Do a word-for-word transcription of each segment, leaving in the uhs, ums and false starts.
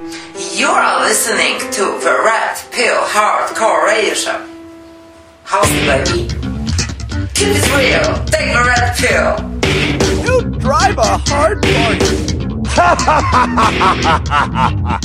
You are listening to the Red Pill Hardcore Radio Show. How's it, baby? Keep it real. Take the red pill. You drive a hard bargain. Ha ha ha ha ha ha.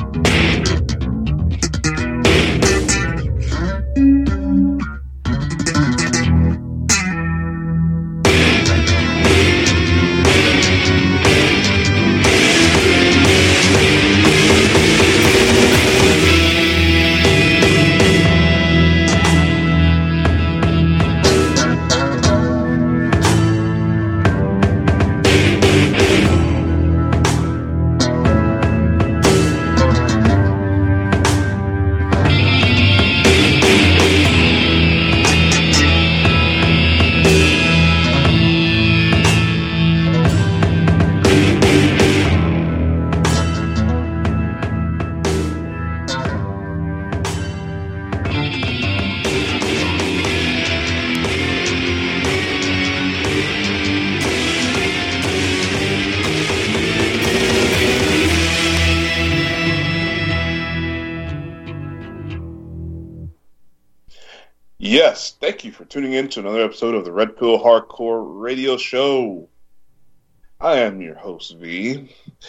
Yes, thank you for tuning in to another episode of the Red Pill Hardcore Radio Show. I am your host, V.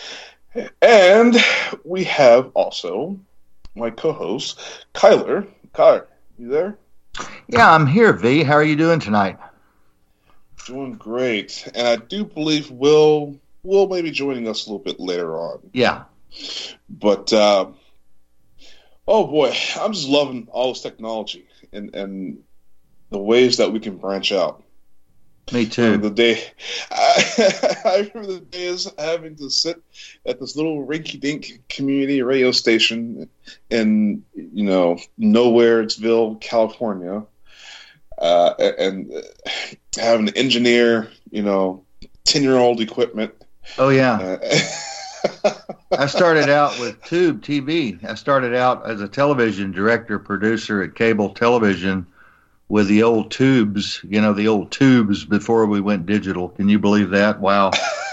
And we have also my co-host, Kyler. Kyler, you there? Yeah, I'm here, V. How are you doing tonight? Doing great. And I do believe Will will maybe joining us a little bit later on. Yeah. But, uh, oh boy, I'm just loving all this technology. And, and the ways that we can branch out. Me too. Um, the day, I, I remember the days having to sit at this little rinky-dink community radio station in, you know, Nowheresville, California, uh, and having to engineer, you know, ten-year-old equipment. Oh yeah. Uh, I started out with Tube T V. I started out as a television director, producer at cable television with the old tubes, you know, the old tubes before we went digital. Can you believe that? Wow.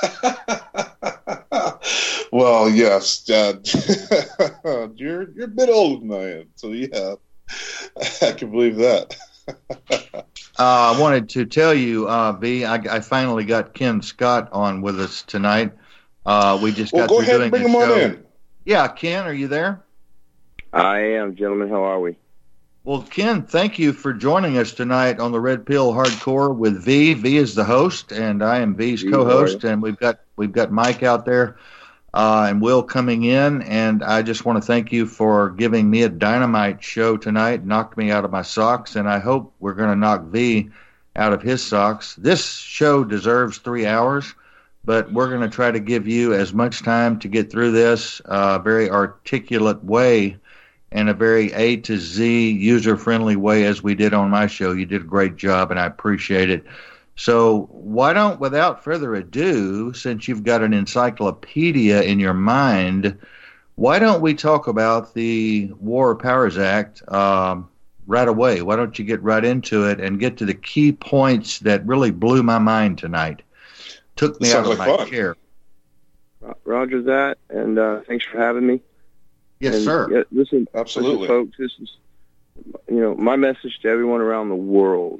Well, yes. Uh, you're, you're a bit older than I am, so yeah, I can believe that. uh, I wanted to tell you, uh, V, I, I finally got Ken Scott on with us tonight. Uh, we just well, got go through ahead doing and bring the him show. on in. Yeah, Ken, are you there? I am, gentlemen. How are we? Well, Ken, thank you for joining us tonight on the Red Pill Hardcore with V. V is the host, and I am V's V, co-host, and we've got we've got Mike out there uh, and Will coming in, and I just want to thank you for giving me a dynamite show tonight. Knocked me out of my socks, and I hope we're going to knock V out of his socks. This show deserves three hours. But we're going to try to give you as much time to get through this uh, very articulate way and a very A to Z user-friendly way as we did on my show. You did a great job, and I appreciate it. So why don't, without further ado, since you've got an encyclopedia in your mind, why don't we talk about the War Powers Act um, right away? Why don't you get right into it and get to the key points that really blew my mind tonight? Took me out of like my fun. chair. Roger that, and uh, thanks for having me. Yes, and, sir. Yeah, listen, Absolutely. listen, folks. This is, you know, my message to everyone around the world.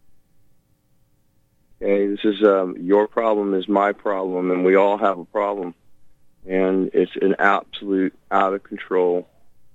Okay, this is um, your problem is my problem, and we all have a problem, and it's an absolute out of control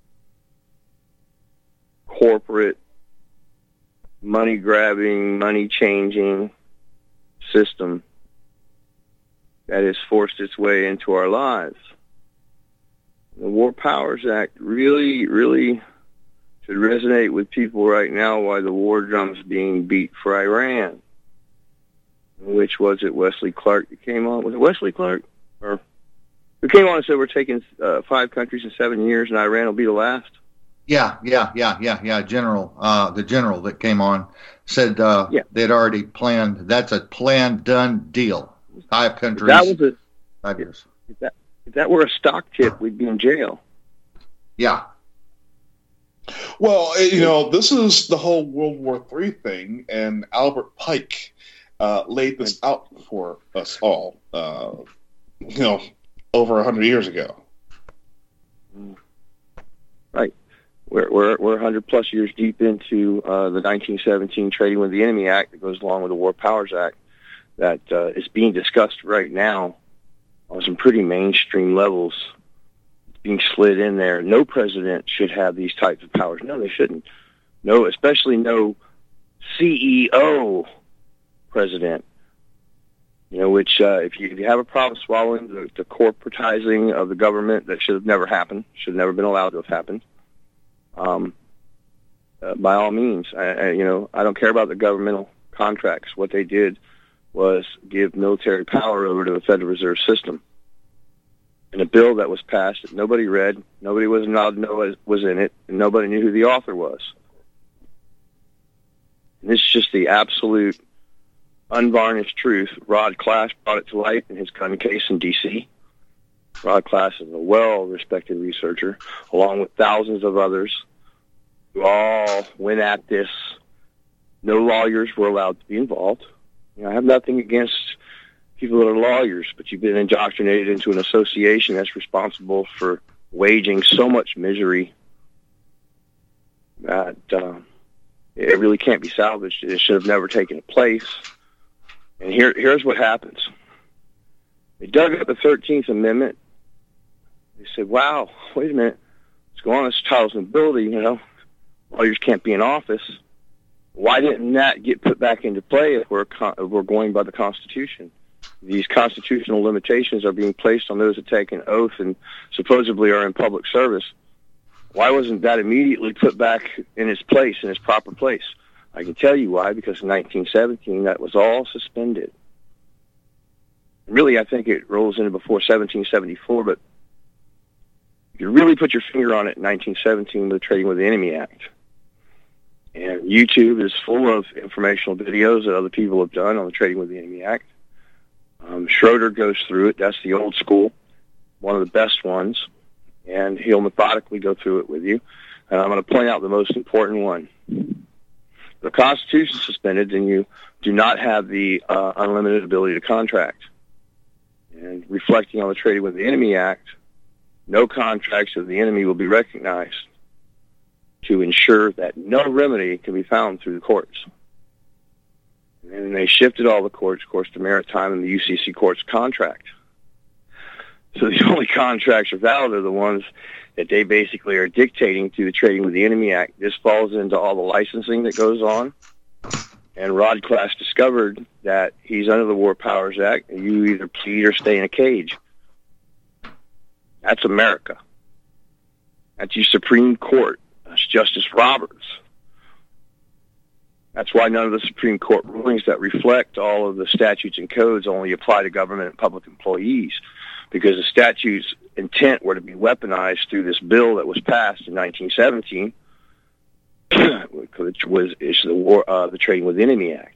corporate money grabbing, money changing system that has forced its way into our lives. The War Powers Act really, really should resonate with people right now why the war drum's being beat for Iran. Which was it, Wesley Clark that came on? Was it Wesley Clark? Or who came on and said we're taking uh, five countries in seven years and Iran will be the last? Yeah, yeah, yeah, yeah, yeah. General, uh, the general that came on said uh, yeah. they'd already planned. That's a planned, done deal. Five countries. That was a, five years. If that, if that were a stock tip, we'd be in jail. Yeah. Well, you know, this is the whole World War Three thing, and Albert Pike uh, laid this out for us all, uh, you know, over a hundred years ago. Right. We're we're we're one hundred plus years deep into uh, the nineteen seventeen Trading with the Enemy Act that goes along with the War Powers Act that uh, is being discussed right now on some pretty mainstream levels. It's being slid in there. No president should have these types of powers. No, they shouldn't. No, especially no C E O president. You know, which uh, if you if you have a problem swallowing the, the corporatizing of the government, that should have never happened. Should have never been allowed to have happened. Um, uh, by all means, I, I, you know, I don't care about the governmental contracts. What they did was give military power over to the Federal Reserve System. And a bill that was passed that nobody read, nobody was allowed to know what was in it, and nobody knew who the author was. And this is just the absolute, unvarnished truth. Rod Class brought it to light in his gun case in D C Rod Class is a well-respected researcher, along with thousands of others who all went at this. No lawyers were allowed to be involved. You know, I have nothing against people that are lawyers, but you've been indoctrinated into an association that's responsible for waging so much misery that uh, it really can't be salvaged. It should have never taken place. And here, here's what happens. They dug up the thirteenth Amendment. They said, wow, wait a minute. What's going on? This title's nobility, you know. Lawyers can't be in office. Why didn't that get put back into play if we're, con- if we're going by the Constitution? These constitutional limitations are being placed on those that take an oath and supposedly are in public service. Why wasn't that immediately put back in its place, in its proper place? I can tell you why, because in nineteen seventeen, that was all suspended. Really, I think it rolls into before seventeen seventy-four, but you really put your finger on it in nineteen seventeen with the Trading with the Enemy Act. And YouTube is full of informational videos that other people have done on the Trading with the Enemy Act. Um, Schroeder goes through it. That's the old school, one of the best ones. And he'll methodically go through it with you. And I'm going to point out the most important one. The Constitution is suspended, and you do not have the uh, unlimited ability to contract. And reflecting on the Trading with the Enemy Act, no contracts of the enemy will be recognized to ensure that no remedy can be found through the courts. And they shifted all the courts, of course, to maritime and the U C C courts contract. So the only contracts are valid are the ones that they basically are dictating through the Trading with the Enemy Act. This falls into all the licensing that goes on. And Rod Class discovered that he's under the War Powers Act, and you either plead or stay in a cage. That's America. That's your Supreme Court. That's Justice Roberts. That's why none of the Supreme Court rulings that reflect all of the statutes and codes only apply to government and public employees, because the statute's intent were to be weaponized through this bill that was passed in nineteen seventeen, which was is the war, uh, the Trading with the Enemy Act.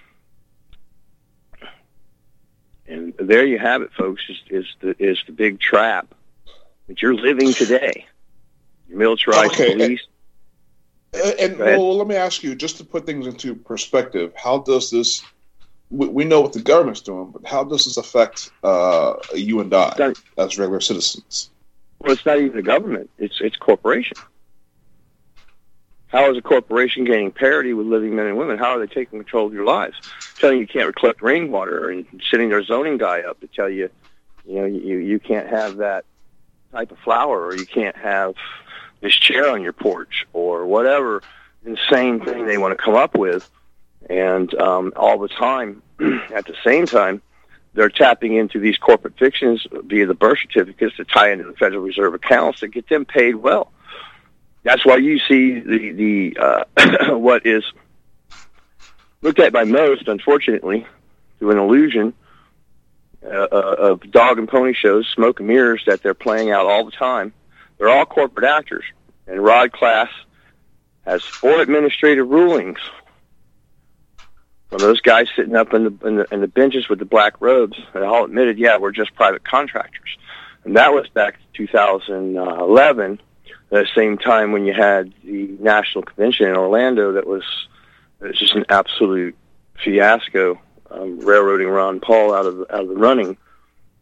And there you have it, folks. Is, is the is the big trap that you're living today. Your militarized okay. police. And, and well, let me ask you, just to put things into perspective, how does this? We, we know what the government's doing, but how does this affect uh, you and I not, as regular citizens? Well, it's not even the government; it's it's corporation. How is a corporation gaining parity with living men and women? How are they taking control of your lives? Telling you you can't collect rainwater, and sitting their zoning guy up to tell you, you know, you you can't have that type of flower, or you can't have this chair on your porch, or whatever insane thing they want to come up with. And um, all the time, at the same time, they're tapping into these corporate fictions via the birth certificates to tie into the Federal Reserve accounts to get them paid well. That's why you see the, the uh, what is looked at by most, unfortunately, through an illusion uh, of dog and pony shows, smoke and mirrors that they're playing out all the time. They're all corporate actors. And Rod Class has four administrative rulings from those guys sitting up in the, in the, in the benches with the black robes. And all admitted, yeah, we're just private contractors. And that was back in two thousand eleven, at the same time when you had the National Convention in Orlando that was, it was just an absolute fiasco, um, railroading Ron Paul out of, out of the running.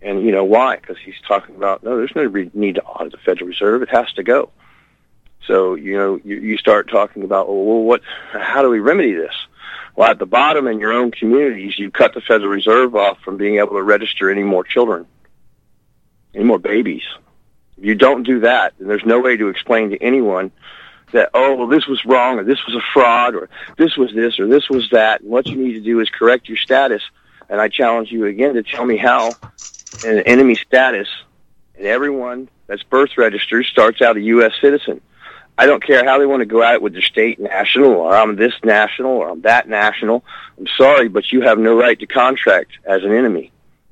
And you know why? Because he's talking about, no, there's no re- need to audit the Federal Reserve. It has to go. So, you know, you, you start talking about, well, what? How do we remedy this? Well, at the bottom in your own communities, you cut the Federal Reserve off from being able to register any more children, any more babies. If you don't do that, then there's no way to explain to anyone that, oh, well, this was wrong, or this was a fraud, or this was this, or this was that. And what you need to do is correct your status. And I challenge you again to tell me how an enemy status, and everyone that's birth registered starts out a U S citizen. I don't care how they want to go at it with their state national, or I'm this national, or I'm that national. I'm sorry, but you have no right to contract as an enemy.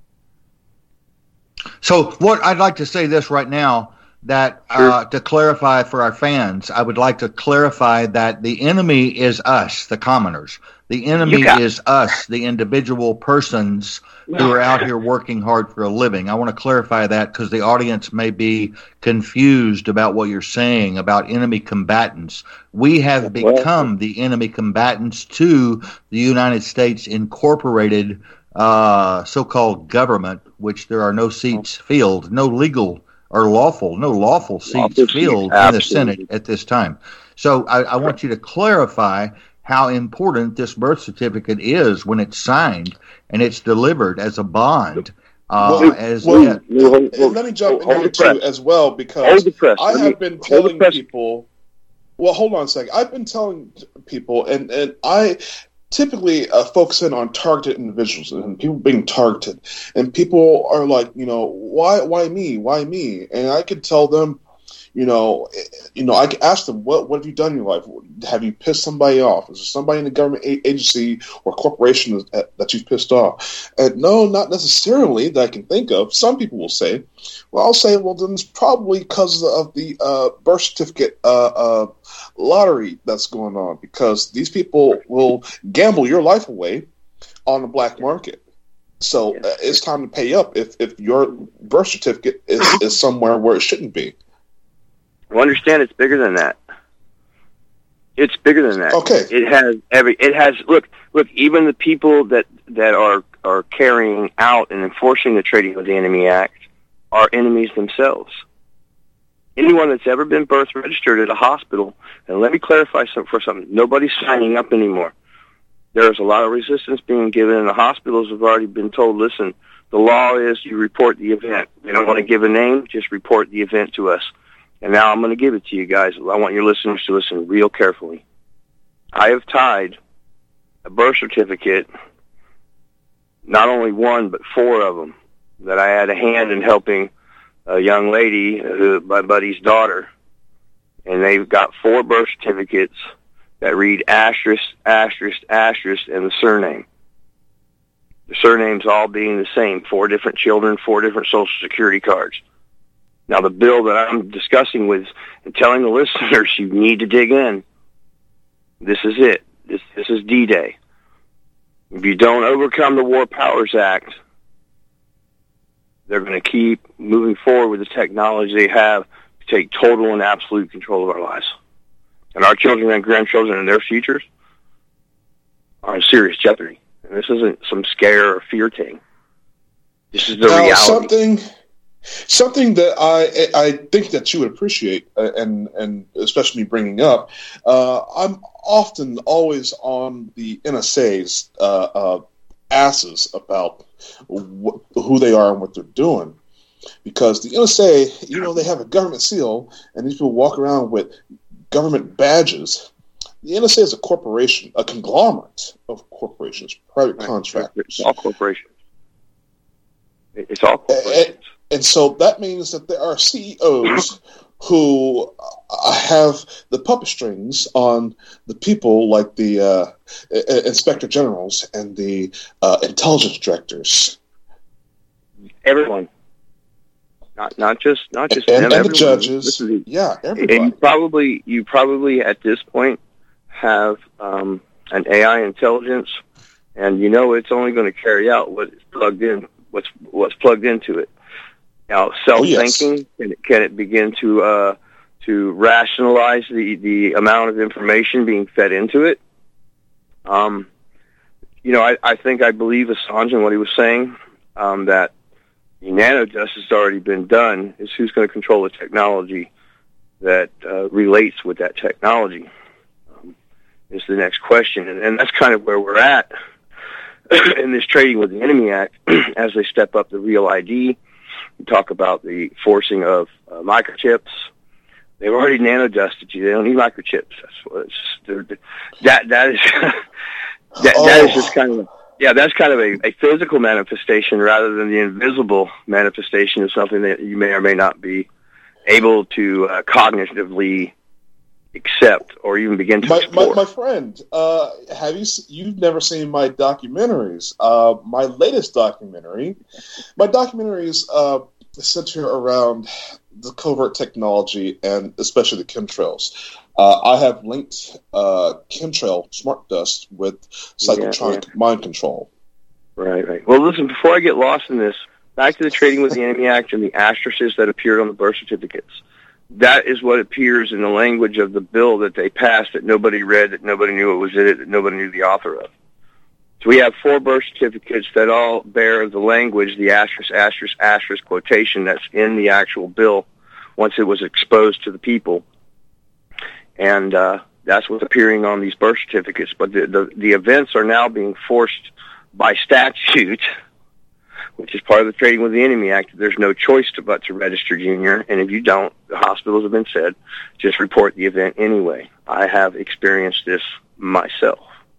So what I'd like to say this right now, that Sure. uh, to clarify for our fans, I would like to clarify that the enemy is us, the commoners. The enemy You got- is us, the individual persons who are out here working hard for a living. I want to clarify that because the audience may be confused about what you're saying about enemy combatants. We have Well- become the enemy combatants to the United States Incorporated uh, so-called government, which there are no seats filled, no legal or lawful, no lawful seats Lawful seats, filled in the absolutely. Senate at this time. So I, I want you to clarify how important this birth certificate is when it's signed and it's delivered as a bond. Uh, Well, as well, that- Well, and, and let me jump in hold here the press. too as well, Hold because the press. I Let have me- been hold the telling press. people. Well, hold on a second. I've been telling people, and and I typically uh, focus in on targeted individuals and people being targeted, and people are like, you know, why why me, why me? And I could tell them, you know, you know, I could ask them, what what have you done in your life? Have you pissed somebody off? Is there somebody in the government a- agency or corporation that, that you've pissed off? And no, not necessarily that I can think of. Some people will say, well, I'll say, well, then it's probably because of the uh, birth certificate uh, uh, lottery that's going on, because these people will gamble your life away on the black market. So uh, it's time to pay up if, if your birth certificate is, is somewhere where it shouldn't be. Well, understand it's bigger than that. It's bigger than that. Okay. It has every. It has look. Look. Even the people that that are are carrying out and enforcing the Trading with the Enemy Act are enemies themselves. Anyone that's ever been birth registered at a hospital, and let me clarify something for something. Nobody's signing up anymore. There's a lot of resistance being given, and the hospitals have already been told, listen, the law is you report the event. They don't want to give a name, just report the event to us. And now I'm going to give it to you guys. I want your listeners to listen real carefully. I have tied a birth certificate, not only one, but four of them, that I had a hand in helping a young lady, who, my buddy's daughter, and they've got four birth certificates that read asterisk, asterisk, asterisk, and the surname. The surnames all being the same, four different children, four different Social Security cards. Now, the bill that I'm discussing with and telling the listeners, you need to dig in. This is it. This, this is D-Day. If you don't overcome the War Powers Act, they're going to keep moving forward with the technology they have to take total and absolute control of our lives. And our children and grandchildren and their futures are in serious jeopardy. And this isn't some scare or fear thing. This is the Now, reality. something, something that I I think that you would appreciate, uh, and and especially me bringing up, uh, I'm often always on the N S A's uh, uh, asses about wh- who they are and what they're doing, because the N S A, you know, they have a government seal, and these people walk around with government badges. The N S A is a corporation, a conglomerate of corporations, private Right. contractors. It's all corporations. It's all corporations. And so that means that there are C E Os who uh, have the puppet strings on the people like the uh, inspector generals and the uh, intelligence directors. Everyone. Not not just not just and, them, and the everyone. judges. This is- Yeah, And you everybody. probably you probably at this point have um, an A I intelligence, and you know it's only going to carry out what is plugged in, what's what's plugged into it. Now, self-thinking, Oh, yes. can, it, can it begin to uh, to rationalize the, the amount of information being fed into it? Um, you know, I, I think I believe Assange and what he was saying, um, that The nanodust has already been done. It's who's going to control the technology that uh, relates with that technology um, is the next question. And, and that's kind of where we're at in this Trading with the Enemy Act as they step up the Real I D. We talk about the forcing of uh, microchips. They've already nanodusted you. They don't need microchips. That's what it's, they're, they're, that, that is, that, oh. that is just kind of, yeah, that's kind of a, a physical manifestation rather than the invisible manifestation of something that you may or may not be able to uh, cognitively accept or even begin to my, explore. My, my friend, uh, have you? You've never seen my documentaries? Uh, my latest documentary, my documentaries uh, center around the covert technology and especially the chemtrails. Uh, I have linked uh, chemtrail smart dust with psychotronic yeah, yeah. mind control. Right, right. Well, listen, before I get lost in this, back to the Trading with the Enemy Act and the asterisks that appeared on the birth certificates. That is what appears in the language of the bill that they passed that nobody read, that nobody knew what was in it, that nobody knew the author of. So we have four birth certificates that all bear the language, the asterisk, asterisk, asterisk quotation that's in the actual bill once it was exposed to the people. And uh, that's what's appearing on these birth certificates. But the, the, the events are now being forced by statute, which is part of the Trading with the Enemy Act. There's no choice to, but to register junior. And if you don't, the hospitals have been said, just report the event anyway. I have experienced this myself.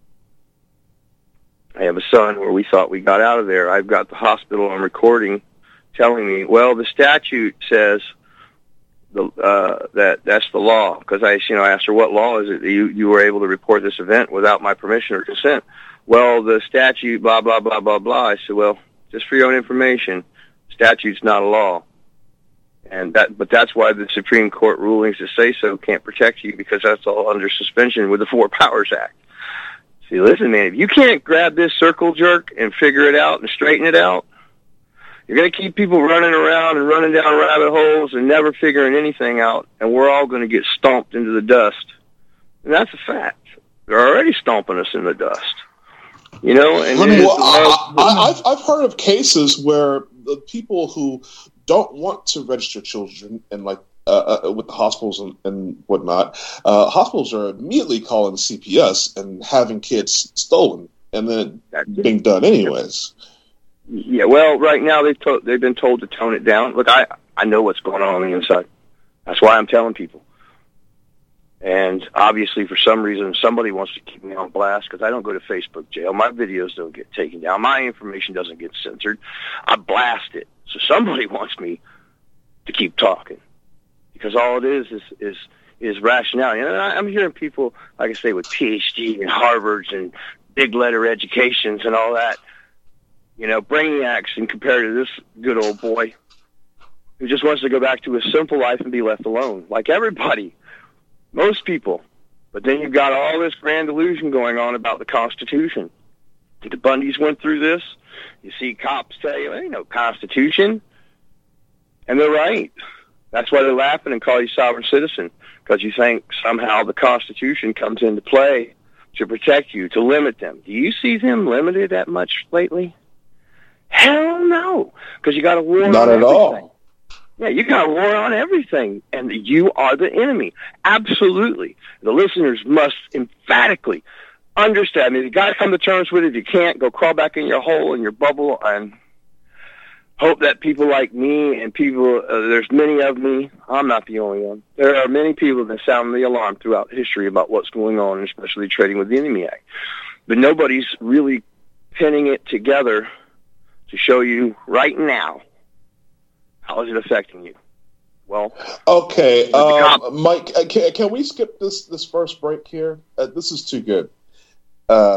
I have a son where we thought we got out of there. I've got the hospital on recording telling me, well, the statute says the, uh, that that's the law. Because I, you know, I asked her, what law is it that you, you were able to report this event without my permission or consent? Well, the statute, blah, blah, blah, blah, blah. I said, well, just for your own information, statute's not a law. And that, but that's why the Supreme Court rulings that say so can't protect you, because that's all under suspension with the Four Powers Act. See, listen, man, if you can't grab this circle jerk and figure it out and straighten it out, you're going to keep people running around and running down rabbit holes and never figuring anything out, and we're all going to get stomped into the dust. And that's a fact. They're already stomping us in the dust. You know, and Let me, well, I, I, I've I've heard of cases where the people who don't want to register children and like uh, uh, with the hospitals and, and whatnot, uh, hospitals are immediately calling C P S and having kids stolen, and then it being done anyways. Yeah, well, right now they've to- they've been told to tone it down. Look, I I know what's going on on the inside. That's why I'm telling people. And obviously, for some reason, somebody wants to keep me on blast because I don't go to Facebook jail. My videos don't get taken down. My information doesn't get censored. I blast it. So somebody wants me to keep talking because all it is is is, is rationality. And I'm hearing people, like I say, with P H D and Harvards and big letter educations and all that, you know, brainiacs, and compared to this good old boy who just wants to go back to a simple life and be left alone, like everybody. Most people. But then you've got all this grand illusion going on about the Constitution. The Bundys went through this. You see cops tell you, there ain't no Constitution. And they're right. That's why they're laughing and call you sovereign citizen, because you think somehow the Constitution comes into play to protect you, to limit them. Do you see them limited that much lately? Hell no, because you got a war on everything. Not at all. Yeah, you got a war on everything, and you are the enemy. Absolutely. The listeners must emphatically understand. I mean, you got to come to terms with it. If you can't, go crawl back in your hole, in your bubble, and hope that people like me and people, uh, there's many of me, I'm not the only one. There are many people that sound the alarm throughout history about what's going on, especially Trading with the Enemy Act. But nobody's really pinning it together to show you right now, how is it affecting you? Well, okay, um, Mike, can, can we skip this this first break here? Uh, this is too good. Uh,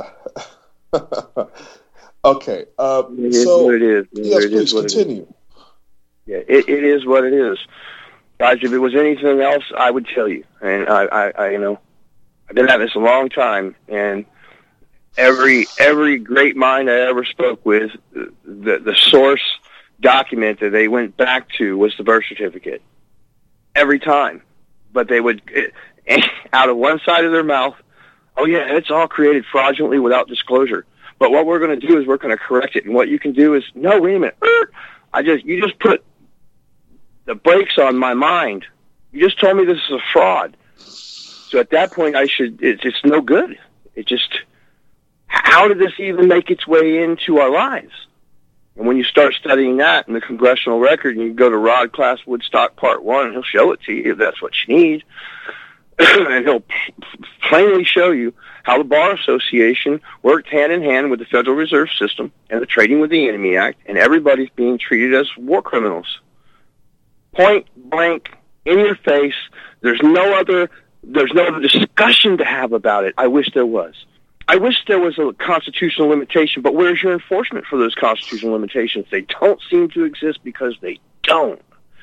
okay, uh, it is so what it is. Yes, it please is continue. It yeah, it, it is what it is, guys. If it was anything else, I would tell you. And I, I, I you know, I've been at this a long time, and every every great mind I ever spoke with, the the source document that they went back to was the birth certificate every time. But they would, out of one side of their mouth, oh yeah, it's all created fraudulently without disclosure. But what we're going to do is we're going to correct it. And what you can do is, no, wait a minute. I just you just put the brakes on my mind. You just told me this is a fraud. So at that point, I should. It's, it's no good. It just. How did this even make its way into our lives? And when you start studying that in the congressional record, and you go to Rod Class Woodstock Part One, and he'll show it to you if that's what you need, and he'll plainly show you how the Bar Association worked hand in hand with the Federal Reserve System and the Trading with the Enemy Act, and everybody's being treated as war criminals. Point blank, in your face. There's no other. There's no other discussion to have about it. I wish there was. I wish there was a constitutional limitation, but where's your enforcement for those constitutional limitations? They don't seem to exist because they don't.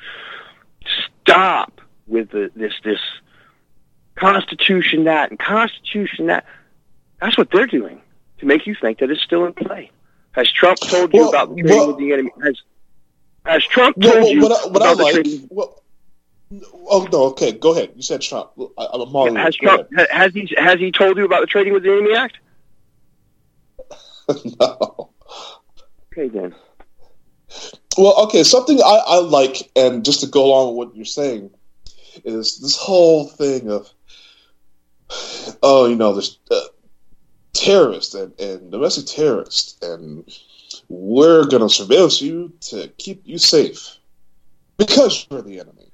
Stop with the, this this Constitution that and Constitution that. That's what they're doing to make you think that it's still in play. Has Trump told you well, about the trading well, with the enemy? Has, has Trump told well, you what I, what about I like, the trading? Well, oh no, okay, go ahead. You said Trump. I, I'm yeah, has Trump has he has he told you about the Trading with the Enemy Act? No. Okay then. Well, okay, something I, I like, and just to go along with what you're saying, is this whole thing of, oh, you know, there's uh, terrorists and, and domestic terrorists, and we're going to surveil you to keep you safe because you're the enemy.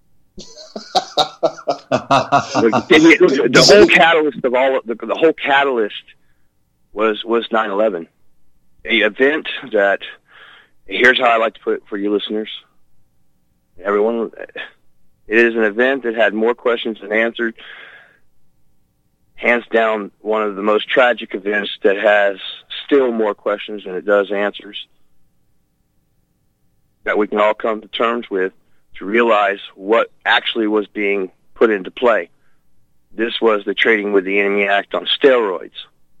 the, the whole catalyst of all the, the whole catalyst was was nine eleven, a event that. Here's how I like to put it for you listeners. Everyone, it is an event that had more questions than answered. Hands down, one of the most tragic events that has still more questions than it does answers. That we can all come to terms with to realize what actually was being put into play. This was the Trading with the Enemy Act on steroids.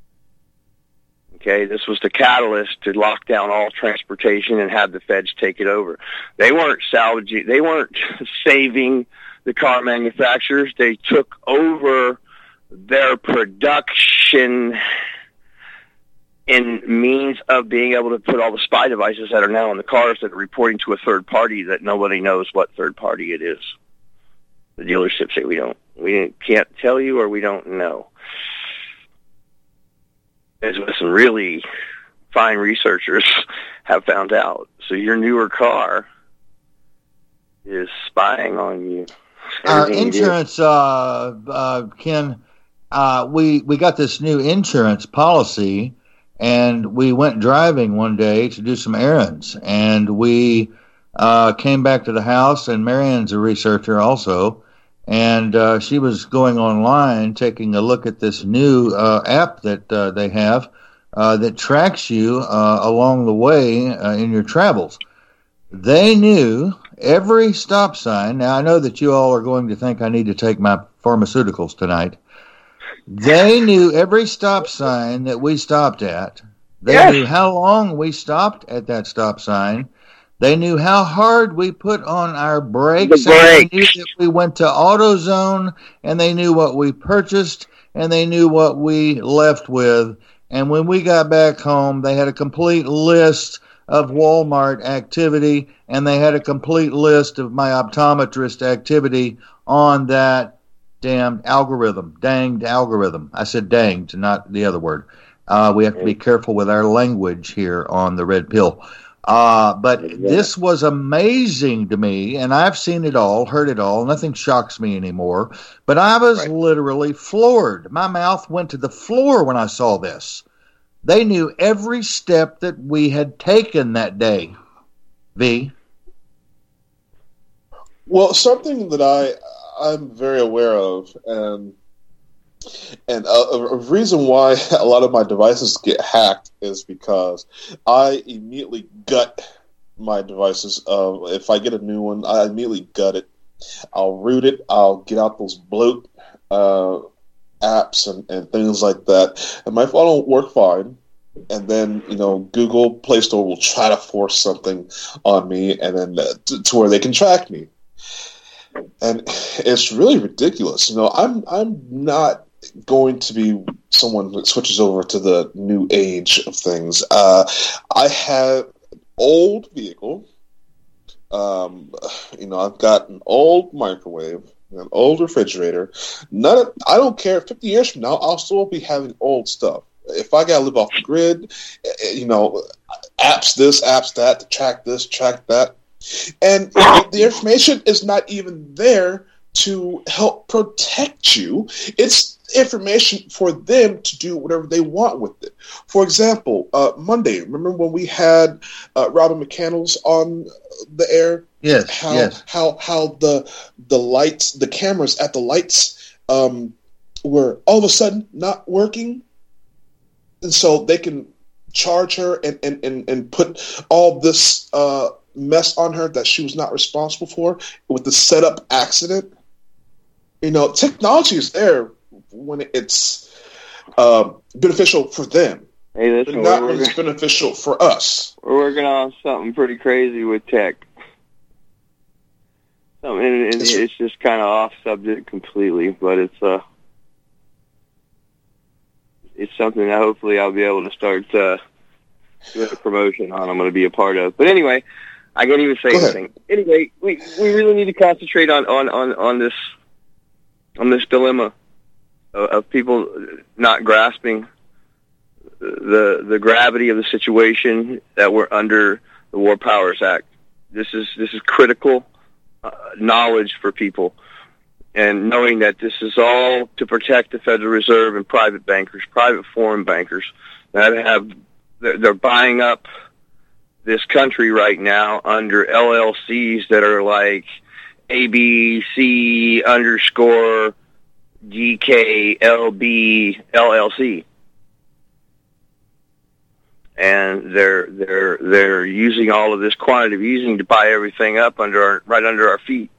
Okay, this was the catalyst to lock down all transportation and have the feds take it over. They weren't salvaging, they weren't saving the car manufacturers. They took over their production in means of being able to put all the spy devices that are now in the cars that are reporting to a third party that nobody knows what third party it is. The dealerships say we don't, we can't tell you or we don't know. As some really fine researchers have found out. So your newer car is spying on you. Our insurance, uh, uh, Ken, uh, we, we got this new insurance policy, and we went driving one day to do some errands, and we uh, came back to the house, and Marianne's a researcher also, and uh, she was going online taking a look at this new uh, app that uh, they have uh, that tracks you uh, along the way uh, in your travels. They knew every stop sign. Now, I know that you all are going to think I need to take my pharmaceuticals tonight. They knew every stop sign that we stopped at. They yes. knew how long we stopped at that stop sign. They knew how hard we put on our brakes. The brakes. They knew that we went to AutoZone, and they knew what we purchased, and they knew what we left with. And when we got back home, they had a complete list of Walmart activity, and they had a complete list of my optometrist activity on that damned algorithm, danged algorithm. I said danged, not the other word. Uh, we have to be careful with our language here on the Red Pill. Uh, but yeah. This was amazing to me, and I've seen it all, heard it all. Nothing shocks me anymore. But I was right. literally floored. My mouth went to the floor when I saw this. They knew every step that we had taken that day. V? Well, something that I, I'm very aware of, and and a, a reason why a lot of my devices get hacked is because I immediately gut my devices. Uh, if I get a new one, I immediately gut it. I'll root it. I'll get out those bloat uh, apps and, and things like that. And my phone will work fine. And then, you know, Google Play Store will try to force something on me, and then uh, to, to where they can track me. And it's really ridiculous. You know, I'm I'm not going to be someone that switches over to the new age of things. Uh, I have an old vehicle Um, you know, I've got an old microwave, an old refrigerator. None of, I don't care. fifty years from now, I'll still be having old stuff. If I gotta live off the grid, you know, apps this, apps that, to track this, track that, and the information is not even there to help protect you. It's information for them to do whatever they want with it. For example, uh, Monday, remember when we had uh, Robin McCandles on the air? Yes. How yes. how how the the lights, the cameras at the lights, um, were all of a sudden not working, and so they can charge her and and and, and put all this uh, mess on her that she was not responsible for with the setup accident. You know, technology is there when it's uh, beneficial for them, hey, listen, but not we're, when it's beneficial for us. We're working on something pretty crazy with tech. Something, and it's, it's just kind of off subject completely, but it's uh, it's something that hopefully I'll be able to start uh, doing a promotion on. I'm going to be a part of. But anyway, I can't even say anything. Anyway, we we really need to concentrate on on on, on this. on this dilemma of, of people not grasping the the gravity of the situation that we're under the War Powers Act. This is this is critical uh, knowledge for people, and knowing that this is all to protect the Federal Reserve and private bankers, private foreign bankers that have they're, they're buying up this country right now under L L Cs that are like A B C underscore G K L B L L C, and they're they're they're using all of this quantitative easing to buy everything up under our, right under our feet,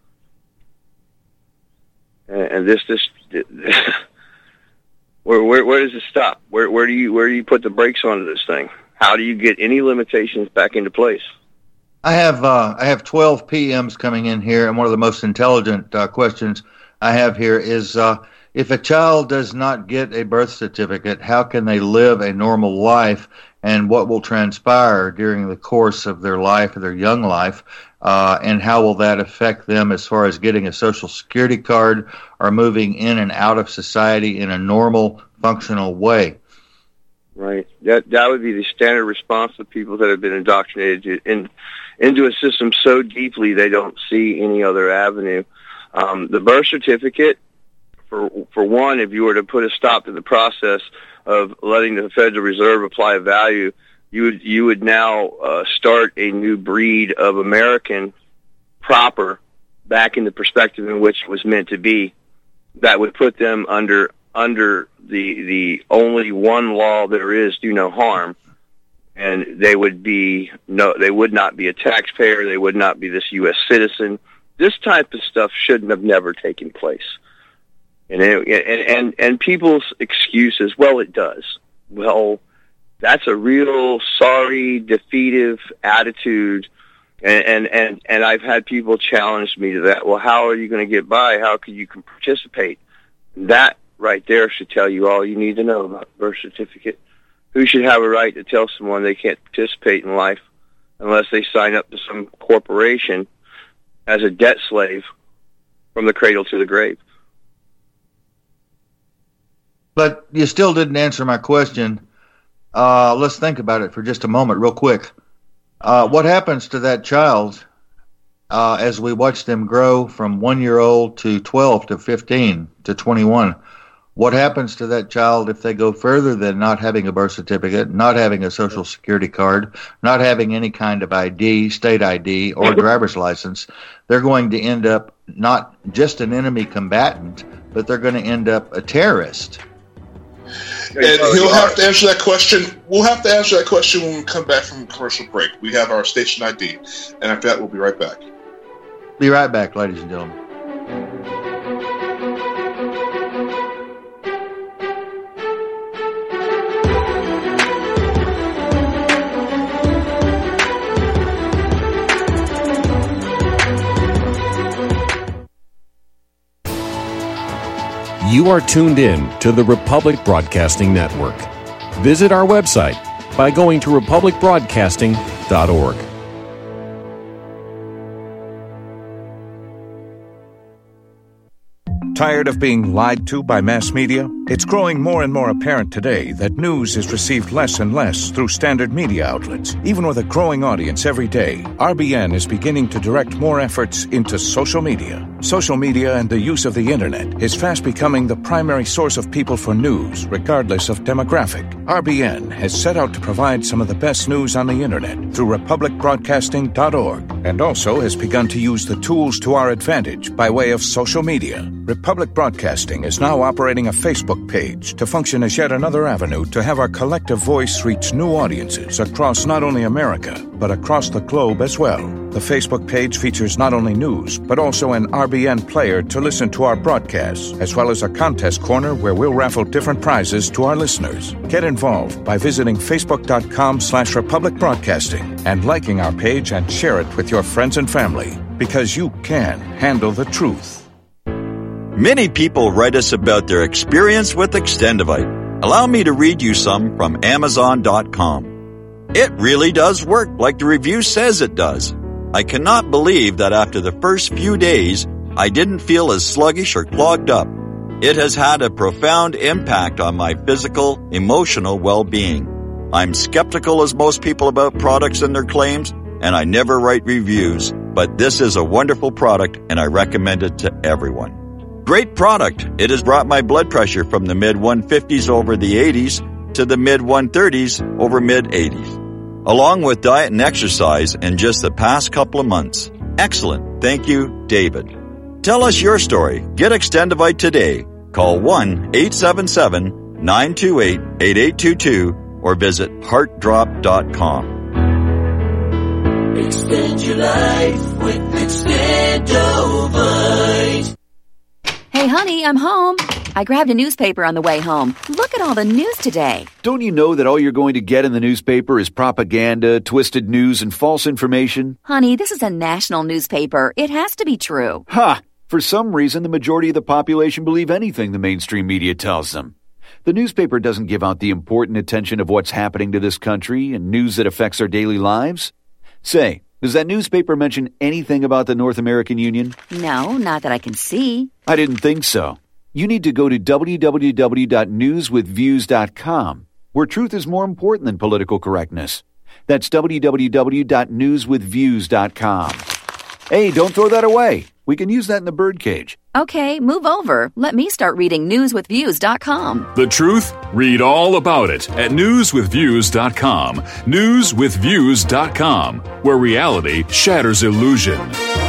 and, and this this, this where where where does it stop? Where where do you where do you put the brakes onto this thing? How do you get any limitations back into place? I have uh, I have twelve P Ms coming in here, and one of the most intelligent uh, questions I have here is, uh, if a child does not get a birth certificate, how can they live a normal life, and what will transpire during the course of their life, or their young life, uh, and how will that affect them as far as getting a Social Security card or moving in and out of society in a normal, functional way? Right. That that would be the standard response of people that have been indoctrinated in, into a system so deeply they don't see any other avenue. Um, the birth certificate, for for one, if you were to put a stop to the process of letting the Federal Reserve apply a value, you would you would now uh, start a new breed of American proper back in the perspective in which it was meant to be. That would put them under under the the only one law there is, do no harm, and they would be no they would not be a taxpayer. They would not be this U S citizen. This type of stuff shouldn't have never taken place. And, and and and people's excuses, well, it does. Well, that's a real sorry, defeative attitude. And, and, and, and I've had people challenge me to that. Well, how are you going to get by? How can you participate? That right there should tell you all you need to know about the birth certificate. Who should have a right to tell someone they can't participate in life unless they sign up to some corporation as a debt slave from the cradle to the grave? But you still didn't answer my question. Uh, let's think about it for just a moment, real quick. Uh, what happens to that child uh, as we watch them grow from one-year-old to twelve to fifteen to twenty-one? What happens to that child if they go further than not having a birth certificate, not having a Social Security card, not having any kind of I D, state I D, or driver's license? They're going to end up not just an enemy combatant, but they're going to end up a terrorist. And he'll have to answer that question. We'll have to answer that question when we come back from commercial break. We have our station I D. And after that, we'll be right back. Be right back, ladies and gentlemen. You are tuned in to the Republic Broadcasting Network. Visit our website by going to republic broadcasting dot org. Tired of being lied to by mass media? It's growing more and more apparent today that news is received less and less through standard media outlets. Even with a growing audience every day, R B N is beginning to direct more efforts into social media. Social media and the use of the internet is fast becoming the primary source of people for news, regardless of demographic. R B N has set out to provide some of the best news on the internet through republic broadcasting dot org, and also has begun to use the tools to our advantage by way of social media. Republic Broadcasting is now operating a Facebook page to function as yet another avenue to have our collective voice reach new audiences across not only America, but across the globe as well. The Facebook page features not only news, but also an R B N player to listen to our broadcasts, as well as a contest corner where we'll raffle different prizes to our listeners. Get involved by visiting facebook.com slash Republic Broadcasting and liking our page and share it with your friends and family, because you can handle the truth. Many people write us about their experience with Extendivite. Allow me to read you some from Amazon dot com. It really does work like the review says it does. I cannot believe that after the first few days, I didn't feel as sluggish or clogged up. It has had a profound impact on my physical, emotional well-being. I'm skeptical as most people about products and their claims, and I never write reviews, but this is a wonderful product and I recommend it to everyone. Great product. It has brought my blood pressure from the mid one fifties over the eighties to the mid one thirties over mid eighties, along with diet and exercise in just the past couple of months. Excellent. Thank you, David. Tell us your story. Get Extendivite today. Call one eight seven seven, nine two eight, eight eight two two or visit heart drop dot com. Extend your life with Extendivite. Hey, honey, I'm home. I grabbed a newspaper on the way home. Look at all the news today. Don't you know that all you're going to get in the newspaper is propaganda, twisted news, and false information? Honey, this is a national newspaper. It has to be true. Ha! For some reason, the majority of the population believe anything the mainstream media tells them. The newspaper doesn't give out the important attention of what's happening to this country and news that affects our daily lives. Say, does that newspaper mention anything about the North American Union? No, not that I can see. I didn't think so. You need to go to w w w dot news with views dot com, where truth is more important than political correctness. That's w w w dot news with views dot com. Hey, don't throw that away. We can use that in the birdcage. Okay, move over. Let me start reading news with views dot com. The truth? Read all about it at news with views dot com. news with views dot com, where reality shatters illusion.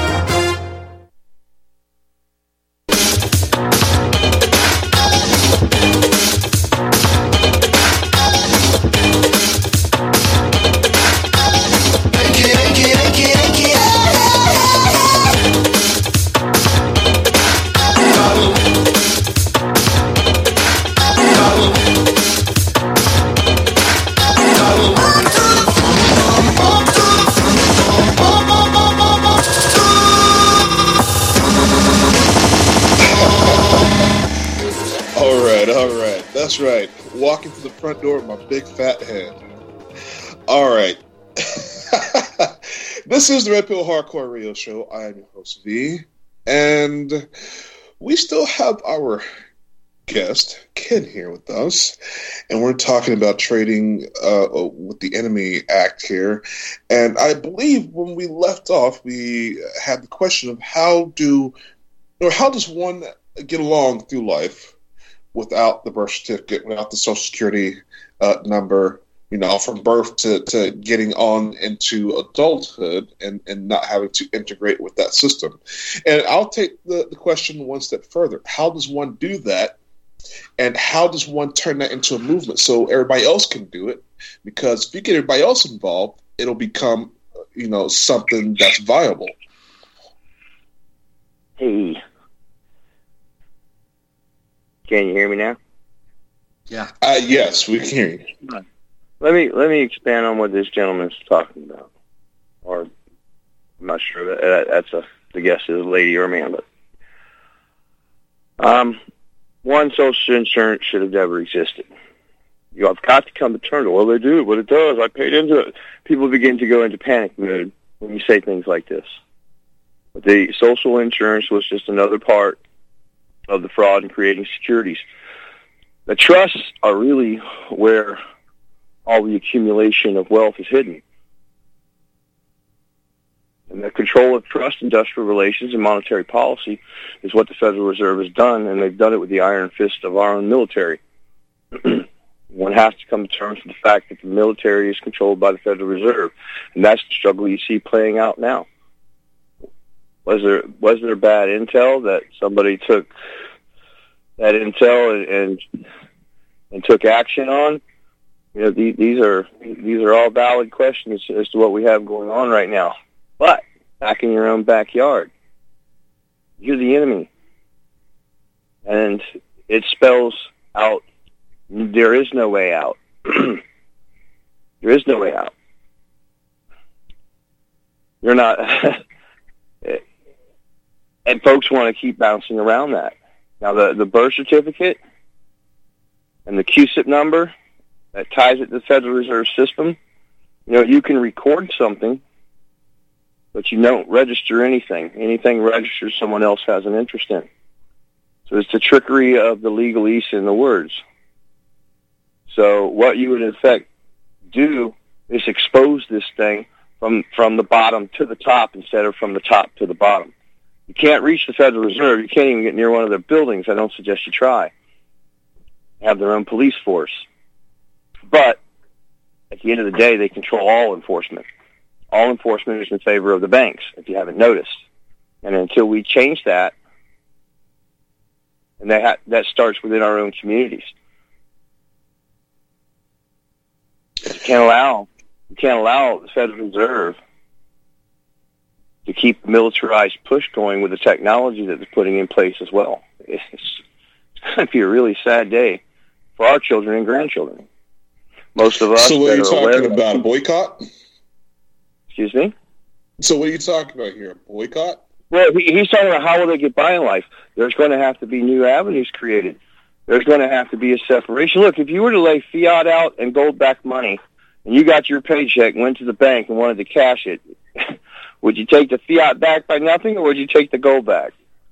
That's right. Walking to the front door with my big fat head. All right. This is the Red Pill Hardcore Radio Show. I am your host, V. And we still have our guest, Ken, here with us. And we're talking about trading uh, with the Enemy Act here. And I believe when we left off, we had the question of how do, or how does one get along through life without the birth certificate, without the Social Security uh, number, you know, from birth to, to getting on into adulthood and, and not having to integrate with that system. And I'll take the, the question one step further. How does one do that? And how does one turn that into a movement so everybody else can do it? Because if you get everybody else involved, it'll become, you know, something that's viable. Hey. Can you hear me now? Yeah. Uh, yes, we can hear you. Let me let me expand on what this gentleman's talking about. Or I'm not sure that that's a the guess is a lady or a man, but um, one, social insurance should have never existed. You know, I've got to come to terms with, well, they do, what it does, I paid into it. People begin to go into panic mode when you say things like this. But the social insurance was just another part of the fraud in creating securities. The trusts are really where all the accumulation of wealth is hidden. And the control of trust, industrial relations, and monetary policy is what the Federal Reserve has done, and they've done it with the iron fist of our own military. One has to come to terms with the fact that the military is controlled by the Federal Reserve, and that's the struggle you see playing out now. Was there was there bad intel that somebody took that intel and and, and took action on? You know, these, these are these are all valid questions as to what we have going on right now. But back in your own backyard, you're the enemy, and it spells out there is no way out. There is no way out. You're not, and folks want to keep bouncing around that. Now, the the birth certificate and the Q S I P number that ties it to the Federal Reserve System. You know, you can record something, but you don't register anything. Anything registered someone else has an interest in. So it's the trickery of the legalese in the words. So what you would in effect do is expose this thing from, from the bottom to the top instead of from the top to the bottom. You can't reach the Federal Reserve. You can't even get near one of their buildings. I don't suggest you try. They have their own police force. But at the end of the day, they control all enforcement. All enforcement is in favor of the banks, if you haven't noticed. And until we change that, and that, ha- that starts within our own communities. You can't allow, you can't allow the Federal Reserve to keep the militarized push going with the technology that they're putting in place as well. It's, it's going to be a really sad day for our children and grandchildren. Most of us. So what are you talking eleven about? A boycott? Excuse me? So what are you talking about here? A boycott? Well, he, he's talking about how will they get by in life. There's going to have to be new avenues created. There's going to have to be a separation. Look, if you were to lay fiat out and gold-backed money, and you got your paycheck, went to the bank, and wanted to cash it, would you take the fiat back by nothing, or would you take the gold back?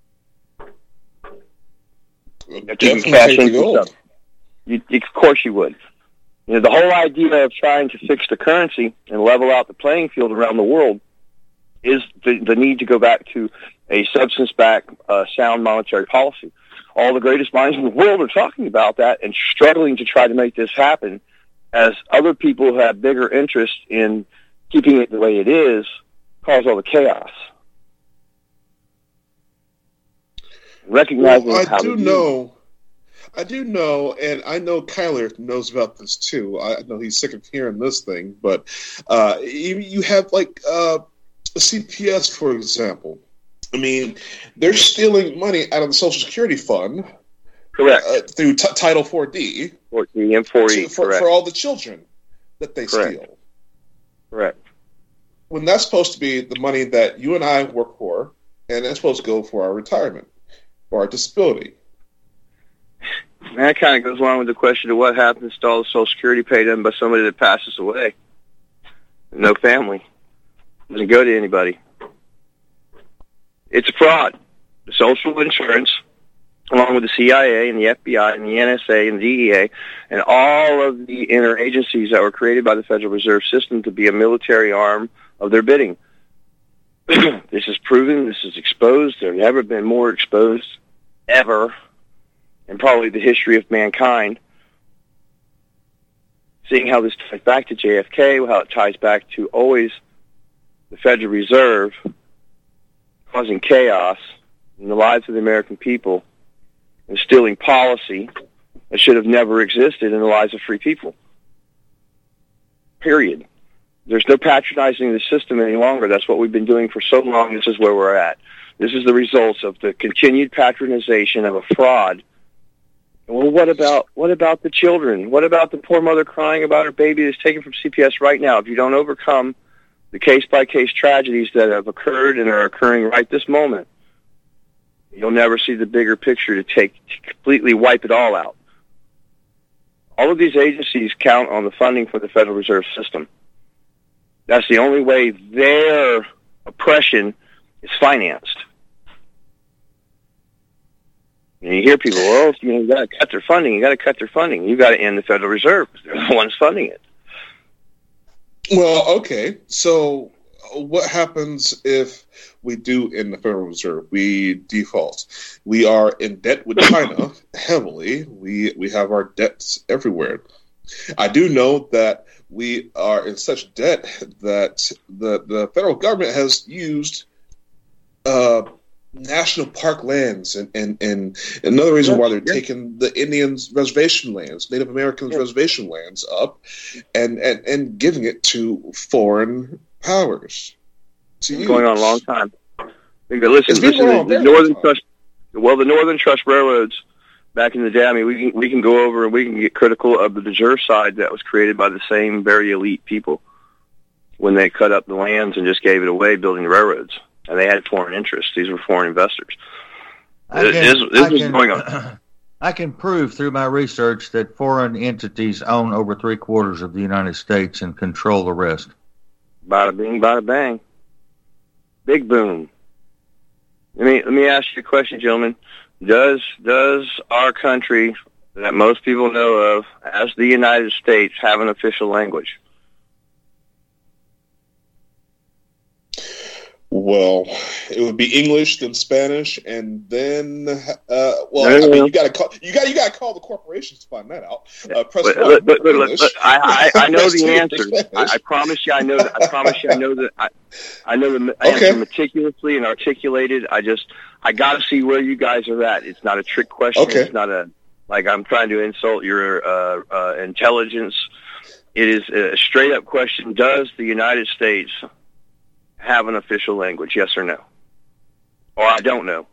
Well, definitely take the gold. You, of course you would. You know, the whole idea of trying to fix the currency and level out the playing field around the world is the, the need to go back to a substance-backed, uh, sound monetary policy. All the greatest minds in the world are talking about that and struggling to try to make this happen, as other people who have bigger interest in keeping it the way it is cause all the chaos. Recognizing well, I how do know. I do know, and I know Kyler knows about this too. I know he's sick of hearing this thing, but uh, you, you have like uh, C P S, for example. I mean, they're stealing money out of the Social Security Fund, correct, uh, through t- Title four D, four D and four E, to, for, for all the children that they correct. steal. Correct. When that's supposed to be the money that you and I work for, and that's supposed to go for our retirement or our disability. And that kind of goes along with the question of what happens to all the Social Security paid in by somebody that passes away. No family. Doesn't go to anybody. It's a fraud. The social insurance, along with the C I A and the F B I and the N S A and the D E A, and all of the interagencies that were created by the Federal Reserve System to be a military arm of their bidding. This is proven. This is exposed. There's never been more exposed, ever, in probably the history of mankind. Seeing how this ties back to J F K, how it ties back to always the Federal Reserve causing chaos in the lives of the American people, instilling policy that should have never existed in the lives of free people. Period. There's no patronizing the system any longer. That's what we've been doing for so long. This is where we're at. This is the results of the continued patronization of a fraud. Well, what about what about the children? What about the poor mother crying about her baby that's taken from C P S right now? If you don't overcome the case-by-case tragedies that have occurred and are occurring right this moment, you'll never see the bigger picture to take to completely wipe it all out. All of these agencies count on the funding for the Federal Reserve System. That's the only way their oppression is financed. And you hear people, well, you know, you got to cut their funding. You got to cut their funding. You got to end the Federal Reserve. They're the ones funding it. Well, okay. So what happens if we do end the Federal Reserve? We default. We are in debt with China heavily. We we have our debts everywhere. I do know that we are in such debt that the, the federal government has used uh, national park lands, and, and, and another reason yeah, why they're yeah. taking the Indians' reservation lands, Native Americans' yeah. reservation lands up, and, and, and giving it to foreign powers. To it's use. Going on a long time. Listen, listen the Northern Trust, well, the Northern Trust Railroads back in the day, I mean, we can we can go over and we can get critical of the De Jure side that was created by the same very elite people when they cut up the lands and just gave it away, building the railroads. And they had foreign interests. These were foreign investors. I can, this this I was can, going on. I can prove through my research that foreign entities own over three quarters of the United States and control the rest. Bada bing, bada bang. Big boom. Let me let me ask you a question, gentlemen. Does does our country that most people know of as the United States have an official language? Well, it would be English, then Spanish, and then uh, well, no, no, I mean, you got to call you got you got to call the corporations to find that out. Uh, press but, one, but, but, English, but I, I, I know the answer. I, I promise you, I know. That, I promise you, I know that. I, I know the okay. answer meticulously and articulated. I just I got to see where you guys are at. It's not a trick question. Okay. It's not a like I'm trying to insult your uh, uh, intelligence. It is a straight up question. Does the United States have an official language, yes or no? Or I don't know.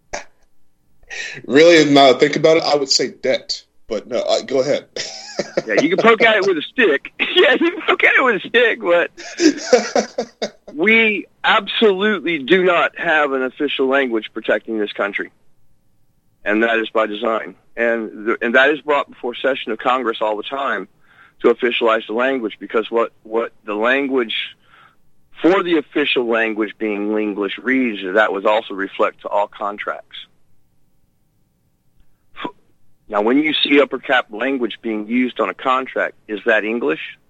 Really, now think about it, I would say debt. But no, uh, go ahead. Yeah, you can poke at it with a stick. Yeah, you can poke at it with a stick, but we absolutely do not have an official language protecting this country. And that is by design. And the, and that is brought before session of Congress all the time to officialize the language, because what, what the language... For the official language being English reads, that was also reflect to all contracts. Now, when you see upper cap language being used on a contract, is that English?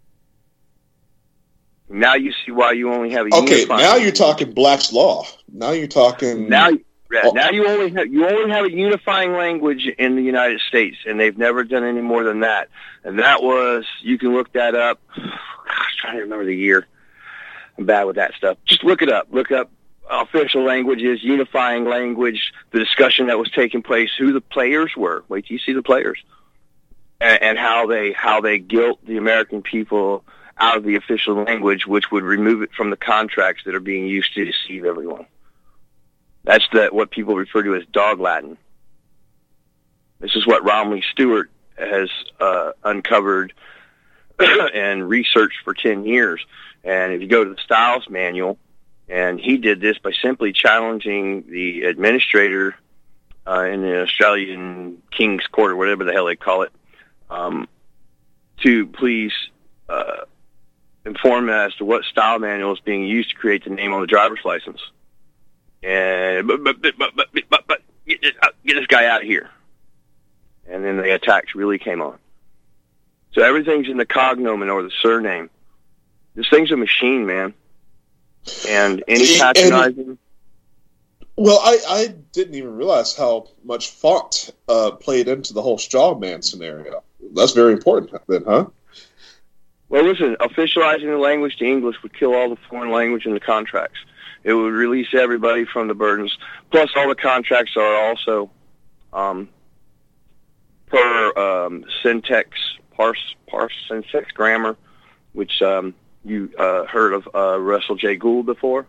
Now you see why you only have a okay. Now language. You're talking Black's Law. Now you're talking. Now, yeah, oh. now you only have you only have a unifying language in the United States, and they've never done any more than that. And that was, you can look that up. Gosh, I'm trying to remember the year. I'm bad with that stuff. Just look it up. Look up official languages, unifying language, the discussion that was taking place, who the players were. Wait till you see the players, and, and how they how they guilt the American people out of the official language, which would remove it from the contracts that are being used to deceive everyone. That's the, what people refer to as dog Latin. This is what Romley Stewart has uh, uncovered and researched for ten years. And if you go to the Styles Manual, and he did this by simply challenging the administrator uh, in the Australian King's Court, or whatever the hell they call it, um, to please uh, inform as to what style manual is being used to create the name on the driver's license. And but but but but but, but, but get, this, get this guy out of here. And then the attacks really came on. So everything's in the cognomen or the surname. This thing's a machine, man. And any patronizing... And, well, I, I didn't even realize how much font uh, played into the whole straw man scenario. That's very important then, huh? Well, listen, officializing the language to English would kill all the foreign language in the contracts. It would release everybody from the burdens. Plus, all the contracts are also um, per um, syntax, parse, parse syntax grammar, which... Um, You uh, heard of uh, Russell J. Gould before?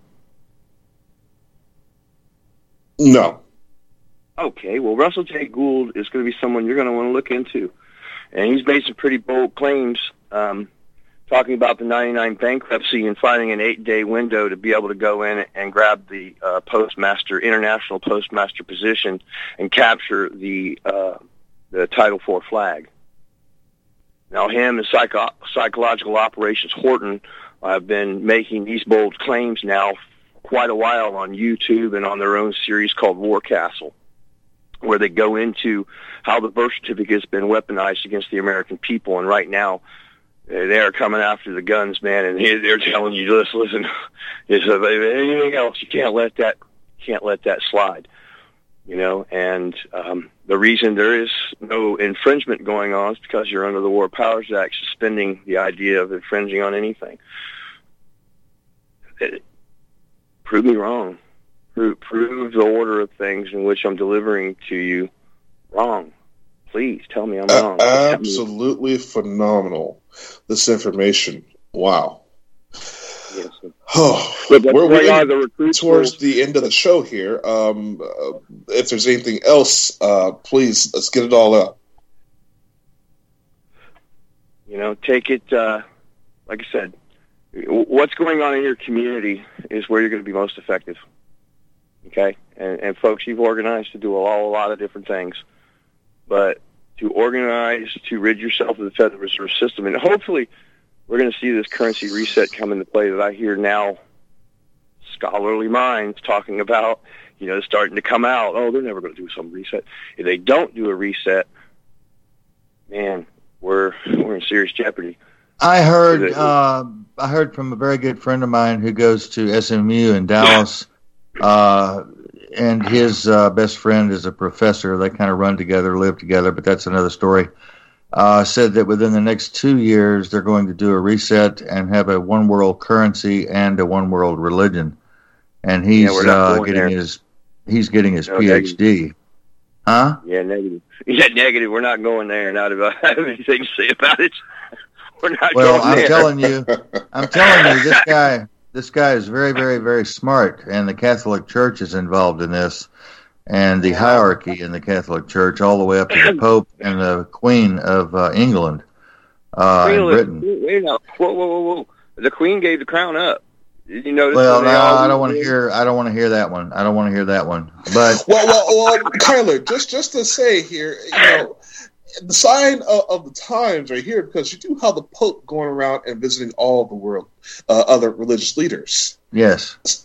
No. Okay, well, Russell J. Gould is going to be someone you're going to want to look into. And he's made some pretty bold claims um, talking about the ninety-nine bankruptcy and finding an eight-day window to be able to go in and grab the uh, postmaster, international postmaster position and capture the, uh, the Title four flag. Now, him and Psycho- Psychological Operations Horton have been making these bold claims now for quite a while on YouTube and on their own series called War Castle. where they go into how the birth certificate has been weaponized against the American people. And right now, they are coming after the guns, man, and they're telling you, listen, listen, if anything else, you can't let that, can't let that slide, you know. And um, the reason there is no infringement going on is because you're under the War Powers Act, suspending the idea of infringing on anything. It, prove me wrong. Prove, prove the order of things in which I'm delivering to you wrong. Please tell me I'm wrong. Uh, absolutely phenomenal. This information. Wow. Yes, oh, but we're we're getting the recruits towards will, the end of the show here. Um, uh, if there's anything else, uh, please, let's get it all out. You know, take it, uh, like I said, what's going on in your community is where you're going to be most effective. Okay? And, and folks, you've organized to do a, lot, a lot of different things. But to organize, to rid yourself of the Federal Reserve System, and hopefully we're going to see this currency reset come into play that I hear now scholarly minds talking about, you know, starting to come out. Oh, they're never going to do some reset. If they don't do a reset, man, we're we're in serious jeopardy. I heard uh, I heard from a very good friend of mine who goes to S M U in Dallas, uh, and his uh, best friend is a professor. They kind of run together, live together, but that's another story. Uh, said that within the next two years they're going to do a reset and have a one world currency and a one world religion, and he's yeah, uh, getting there. his he's getting his no, P H D. Negative. Huh? Yeah, negative. Yeah, negative. We're not going there. Not about I have anything to say about it. We're not well, going I'm there. telling you, I'm telling you, this guy, this guy is very, very, very smart, and the Catholic Church is involved in this, and the hierarchy in the Catholic Church, all the way up to the Pope and the Queen of uh, England, uh, in Britain. Wait, whoa, whoa, whoa, whoa! The Queen gave the crown up. Did you notice? Well, no, I don't want to hear. I don't want to hear that one. I don't want to hear that one. But well, well, well, Kyler, just just to say here, you know. The sign of, of the times right here, because you do have the Pope going around and visiting all the world, uh, other religious leaders. Yes.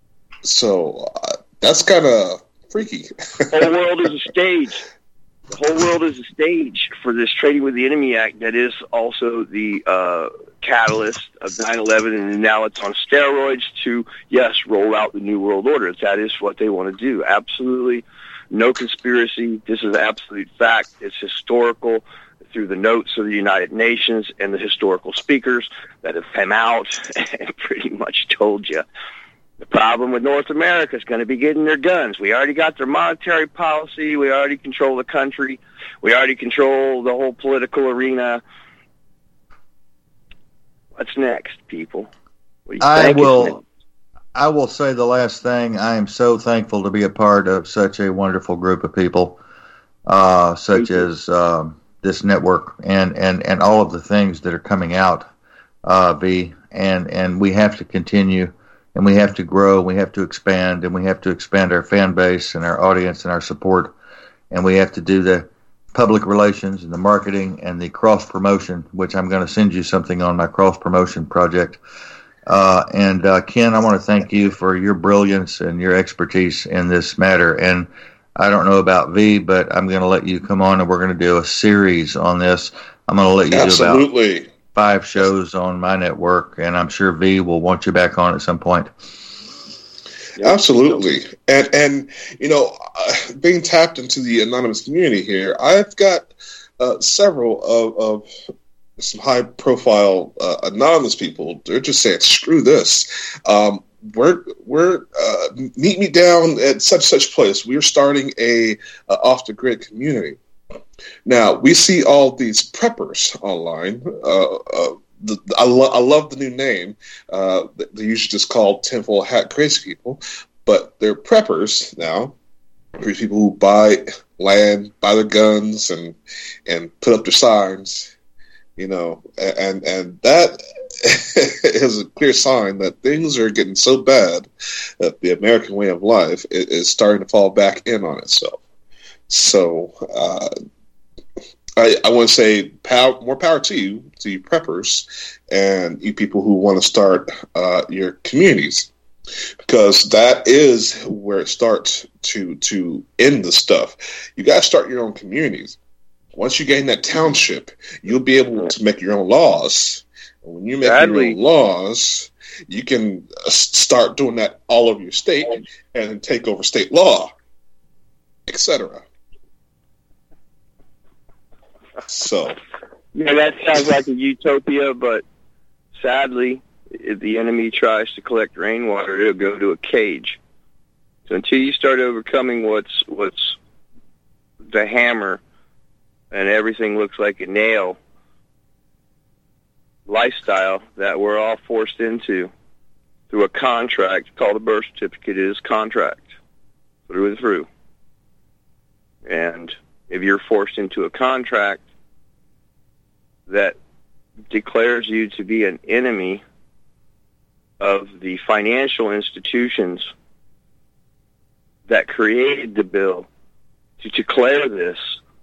So uh, that's kind of freaky. The whole world is a stage. The whole world is a stage for this Trading with the Enemy Act that is also the uh, catalyst of nine eleven, and now it's on steroids to, yes, roll out the New World Order. That is what they want to do. Absolutely. No conspiracy. This is absolute fact. It's historical through the notes of the United Nations and the historical speakers that have come out and pretty much told you. The problem with North America is going to be getting their guns. We already got their monetary policy. We already control the country. We already control the whole political arena. What's next, people? What do you I think will... is next? I will say the last thing. I am so thankful to be a part of such a wonderful group of people, uh, such as um, this network and, and, and all of the things that are coming out, uh, V. And, and we have to continue, and we have to grow, we have to expand, and we have to expand our fan base and our audience and our support. And we have to do the public relations and the marketing and the cross-promotion, which I'm going to send you something on my cross-promotion project. Uh, and uh, Ken, I want to thank you for your brilliance and your expertise in this matter. And I don't know about V, but I'm going to let you come on, and we're going to do a series on this. I'm going to let you Absolutely. do about five shows on my network, and I'm sure V will want you back on at some point. Absolutely. And, and you know, uh, being tapped into the anonymous community here, I've got uh, several of, of some high-profile uh, anonymous people. They're just saying, "Screw this! Um, we're we're uh, meet me down at such such place. We're starting a uh, off-the-grid community." Now we see all these preppers online. Uh, uh, the, I, lo- I love the new name. Uh, they're usually just called tinfoil hat crazy people, but they're preppers now. These people who buy land, buy their guns, and and put up their signs. You know, and and that is a clear sign that things are getting so bad that the American way of life is starting to fall back in on itself. So uh, I, I want to say power, more power to you, to you preppers, and you people who want to start uh, your communities. Because that is where it starts to to end the stuff. You got to start your own communities. Once you gain that township, you'll be able to make your own laws. And when you make Sadly. your own laws, you can start doing that all over your state and take over state law, et cetera. So, yeah, that sounds like a utopia, but sadly, if the enemy tries to collect rainwater, it'll go to a cage. So until you start overcoming what's what's the hammer and everything looks like a nail lifestyle that we're all forced into through a contract called a birth certificate, it is contract through and through. And if you're forced into a contract that declares you to be an enemy of the financial institutions that created the bill to declare this,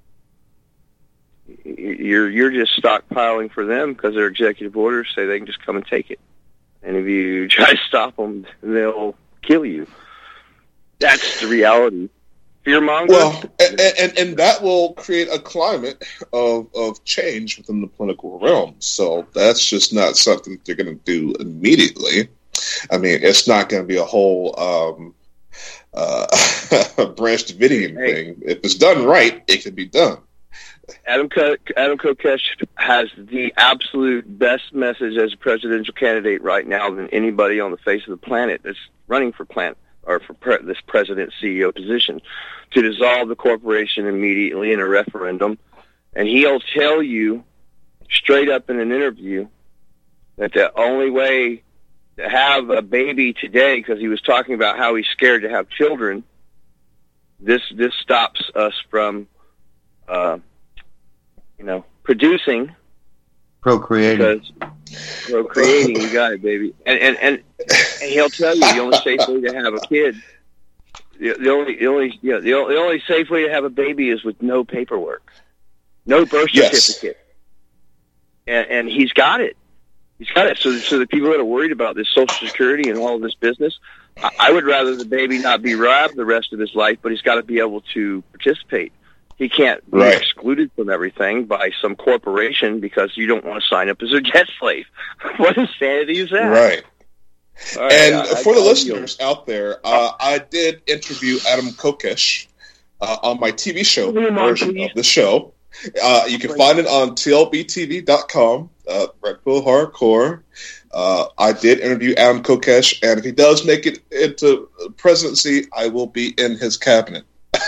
you're you're just stockpiling for them because their executive orders say they can just come and take it. And if you try to stop them, they'll kill you. That's the reality. Fear-monger. Well, and, and and that will create a climate of, of change within the political realm. So that's just not something that they're going to do immediately. I mean, it's not going to be a whole um, uh, Branch Davidian hey. thing. If it's done right, it can be done. Adam Co- Adam Kokesh has the absolute best message as a presidential candidate right now than anybody on the face of the planet that's running for planet or for pre- this president C E O position, to dissolve the corporation immediately in a referendum. And he'll tell you straight up in an interview that the only way to have a baby today, because he was talking about how he's scared to have children, this this stops us from uh, you know, producing, procreating. Because procreating, you got it, baby. And and, and and he'll tell you the only safe way to have a kid, the, the only the only yeah the, the only safe way to have a baby is with no paperwork, no birth certificate. Yes. And and he's got it. He's got it. So so the people that are worried about this Social Security and all of this business, I, I would rather the baby not be robbed the rest of his life, but he's got to be able to participate. He can't be right. excluded from everything by some corporation because you don't want to sign up as a debt slave. What insanity is that? Right. Right, and I, for I, the I, listeners I, out there, uh, I did interview Adam Kokesh uh, on my T V show version of the show. Uh, you can find it on T L B T V dot com, uh, Red Pill Hardcore. Uh, I did interview Adam Kokesh, and if he does make it into presidency, I will be in his cabinet.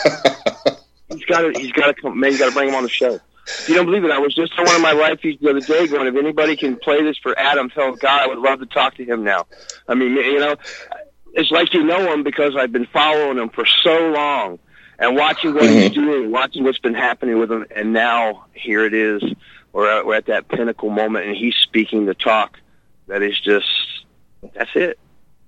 he's got to. He's got to come. Man, you got to bring him on the show. You don't believe it? I was just on one of my live feeds the other day going, if anybody can play this for Adam, tell God I would love to talk to him now. I mean, you know, it's like you know him because I've been following him for so long and watching what mm-hmm. he's doing, watching what's been happening with him, and now here it is. We're at, we're at that pinnacle moment, and he's speaking the talk that is just, that's it.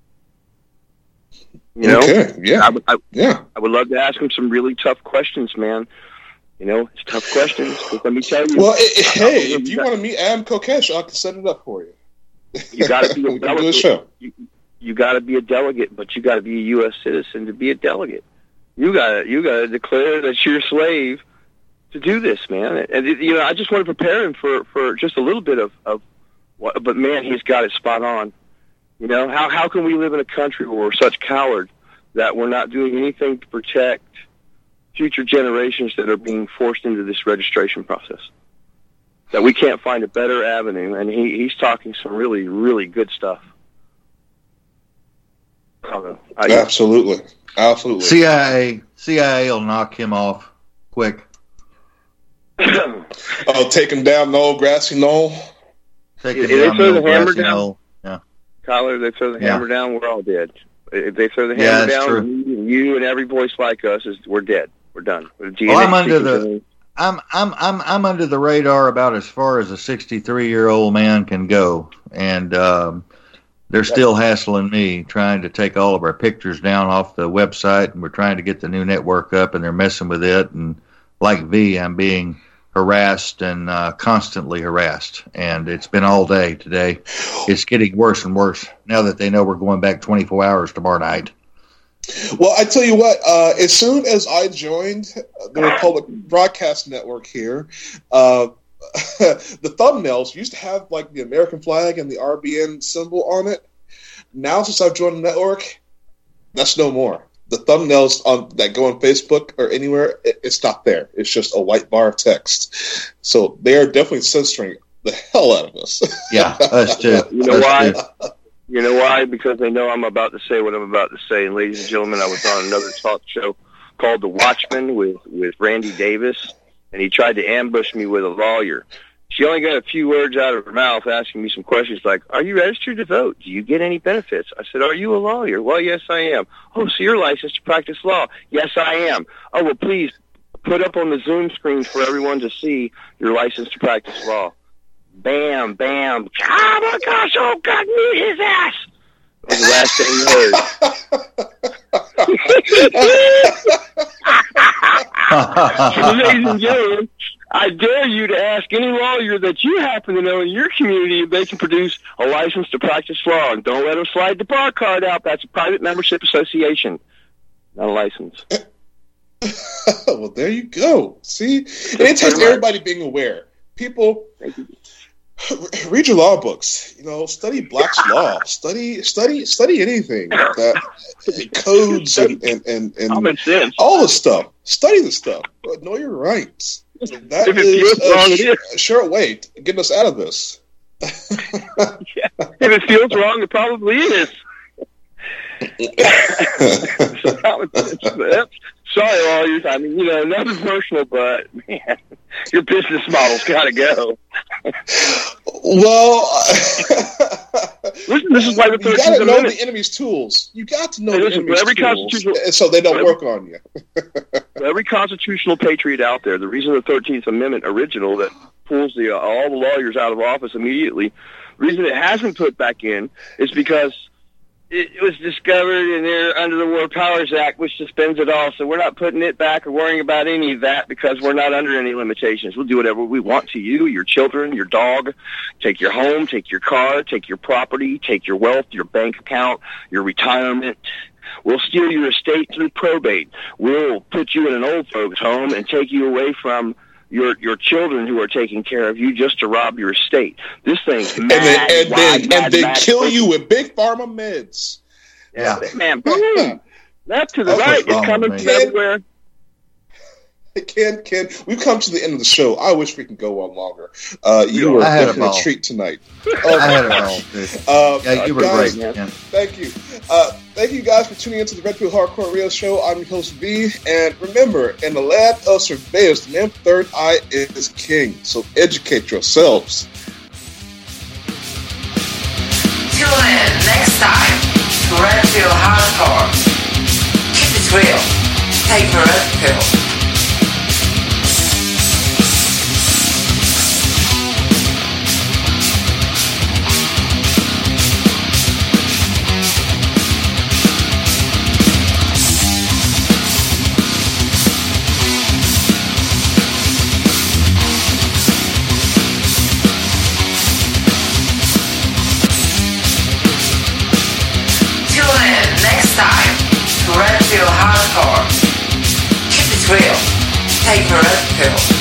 You know? Okay, yeah. I, I, yeah. I would love to ask him some really tough questions, man. You know, it's tough questions. But let me tell you. Well, it, hey, if you want to meet Adam Kokesh, I can set it up for you. You got to be a we can do a show. You, you got to be a delegate, but you got to be a U S citizen to be a delegate. You got to you got to declare that you're a slave to do this, man. And you know, I just want to prepare him for, for just a little bit of, of what. But man, he's got it spot on. You know, how how can we live in a country where we're such cowards that we're not doing anything to protect future generations that are being forced into this registration process? That we can't find a better avenue, and he, he's talking some really, really good stuff. I, absolutely, absolutely. C I A, C I A will knock him off quick. Oh, take him down the old grassy knoll. Take him if down they throw the, the hammer down, knoll. Yeah. Tyler, they throw the yeah. hammer down, we're all dead. If they throw the yeah, hammer down, true. you, you and every voice like us, is we're dead. We're done. We're well, I'm under the. I'm I'm I'm I'm under the radar about as far as a sixty-three year old man can go, and um, they're still hassling me trying to take all of our pictures down off the website, and we're trying to get the new network up, and they're messing with it. And like V, I'm being harassed and uh, constantly harassed. And it's been all day today. It's getting worse and worse now that they know we're going back twenty-four hours tomorrow night. Well, I tell you what, uh, as soon as I joined the Republic Broadcast Network here, uh, the thumbnails used to have like the American flag and the R B N symbol on it. Now, since I've joined the network, that's no more. The thumbnails on that go on Facebook or anywhere, it, it's not there. It's just a white bar of text. So they are definitely censoring the hell out of us. Yeah, us too. You know us why? Too. You know why? Because they know I'm about to say what I'm about to say. And ladies and gentlemen, I was on another talk show called The Watchman with, with Randy Davis, and he tried to ambush me with a lawyer. She only got a few words out of her mouth asking me some questions like, are you registered to vote? Do you get any benefits? I said, are you a lawyer? Well, yes, I am. Oh, so you're licensed to practice law? Yes, I am. Oh, well, please put up on the Zoom screen for everyone to see your license to practice law. Bam, bam. Oh, my gosh, oh, God, mute his ass. That was the last thing you heard. Ladies and gentlemen, I dare you to ask any lawyer that you happen to know in your community if they can produce a license to practice law. And don't let them slide the bar card out. That's a private membership association, not a license. Well, there you go. See? And it takes everybody being aware. People, read your law books. You know, study Black's Law. Study, study, study anything that codes and and and, and all the stuff. Study the stuff. But know your rights. That if it is feels wrong, a, it is. a sure way to get us out of this. Yeah. If it feels wrong, it probably is. So that was, that's, sorry, lawyers. I mean, you know, nothing personal, but man, your business model's got to go. Well, listen, this is why the you got to know the enemy's tools. You got to know hey, the listen, enemy's every tools, so they don't every, work on you. Every constitutional patriot out there, the reason the thirteenth Amendment original that pulls the uh, all the lawyers out of office immediately, the reason it hasn't put back in is because it, it was discovered and they're under the War Powers Act, which suspends it all. So we're not putting it back or worrying about any of that because we're not under any limitations. We'll do whatever we want to you, your children, your dog. Take your home, take your car, take your property, take your wealth, your bank account, your retirement. We'll steal your estate through probate. We'll put you in an old folks' home and take you away from your your children who are taking care of you just to rob your estate. This thing's mad, and then, and wide, then, mad, and then mad, kill mad. you with big pharma meds. Yeah, man, boom. Left to the That's right, what's wrong it's coming with from me. everywhere. Ken, Ken, we've come to the end of the show. I wish we could go on longer. Uh, you were I had a definitely a ball. treat tonight. I had a ball, too. Uh, Yeah, you were guys, great, man. Thank you. Uh, thank you guys for tuning into the Red Pill Hardcore Radio Show. I'm your host, V. And remember, in the land of surveyors, the man with the third eye is king. So educate yourselves. Tune in next time to Red Pill Hardcore. Keep it real. Take the Red Pill. Red Pill Hardcore. Keep it real. Take the Red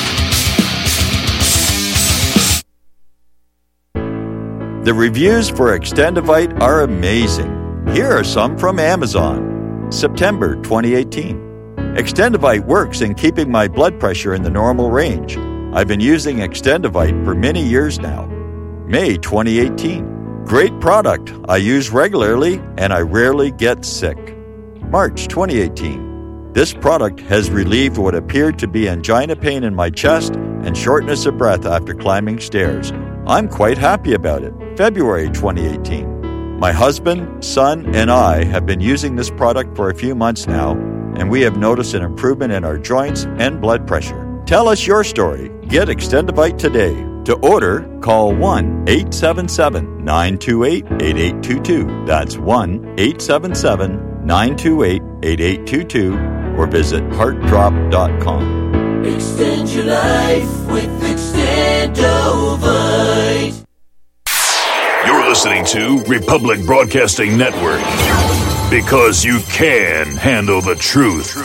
Pill. The reviews for Extendivite are amazing. Here are some from Amazon. September twenty eighteen. Extendivite works in keeping my blood pressure in the normal range. I've been using Extendivite for many years now. May twenty eighteen. Great product. I use regularly and I rarely get sick. March twenty eighteen. This product has relieved what appeared to be angina pain in my chest and shortness of breath after climbing stairs. I'm quite happy about it. February twenty eighteen. My husband, son, and I have been using this product for a few months now, and we have noticed an improvement in our joints and blood pressure. Tell us your story. Get Extendivite today. To order, call one eight seven seven, nine two eight, eight eight two two. That's one eight seven seven, nine two eight, eight eight two two or visit heart drop dot com. Extend your life with Extendovite. You're listening to Republic Broadcasting Network, because you can handle the truth.